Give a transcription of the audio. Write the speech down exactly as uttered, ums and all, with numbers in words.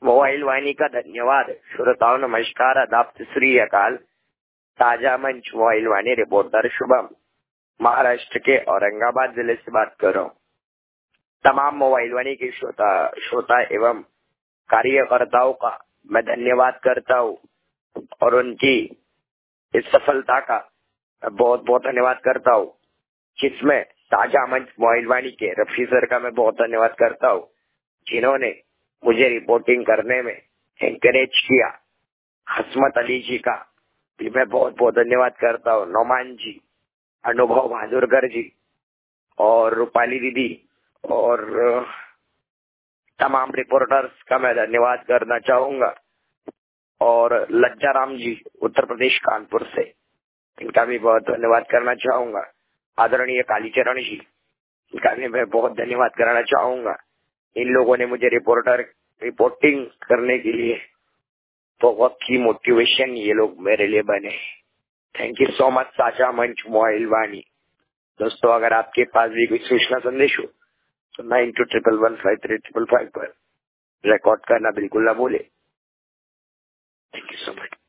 Mobile वाहिनी का धन्यवाद। श्रोताओं नमस्कार, आदाब, श्री अकाल। ताजा मंच मोबाइल वाहिनी रिपोर्टर शुभम, महाराष्ट्र के औरंगाबाद जिले से बात कर रहा हूँ। तमाम मोबाइल वाहिनी के श्रोता श्रोता एवं कार्यकर्ताओं का मैं धन्यवाद करता हूँ और उनकी इस सफलता का बहुत बहुत धन्यवाद करता हूँ, जिसमें ताजा मंच मोबाइल वाहिनी के रफी सर का मैं बहुत धन्यवाद करता हूँ, जिन्होंने मुझे रिपोर्टिंग करने में एनकरेज किया। हसमत अली जी का भी मैं बहुत बहुत धन्यवाद करता हूँ। नौमान जी, अनुभव बहादुरगर जी और रूपाली दीदी और तमाम रिपोर्टर्स का मैं धन्यवाद करना चाहूंगा। और लज्जाराम जी उत्तर प्रदेश कानपुर से, इनका भी बहुत धन्यवाद करना चाहूंगा। आदरणीय कालीचरण जी, इनका भी मैं बहुत धन्यवाद करना चाहूंगा। इन लोगों ने मुझे रिपोर्टर रिपोर्टिंग करने के लिए बहुत ही मोटिवेशन ये लोग मेरे लिए बने। थैंक यू सो मच ताजा मंच मोबाइल वाहिनी। दोस्तों, अगर आपके पास भी कोई सूचना संदेश हो तो nine two triple one five three triple five पर रिकॉर्ड करना बिल्कुल ना भूले। Thank you so much.